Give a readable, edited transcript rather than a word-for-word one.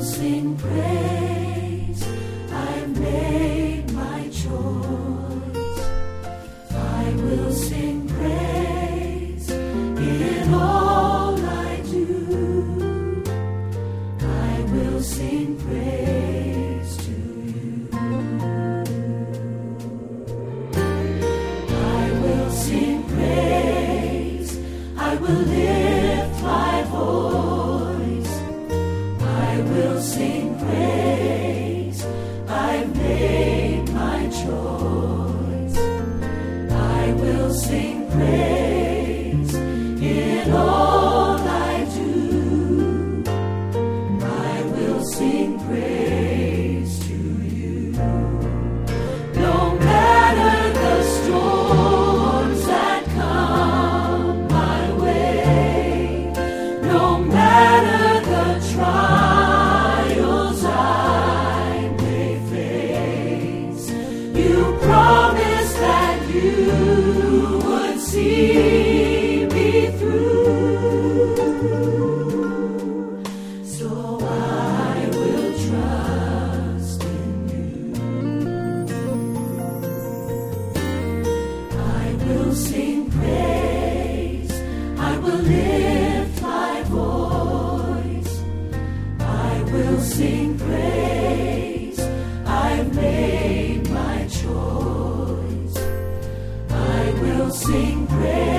sing praise. I've made my choice. I will sing praise in all I do. I will sing praise to you. I will sing praise. I will lift my voice. I will sing praise. I've made my choice. I will sing praise in all I do. I will sing praise to you. No matter the storms that come my way, no matter the trials I may face, you promised that you would see me through. So I will trust in you. I will sing praise. I will lift my voice. I will sing praise. I've made my choice. I will sing praise.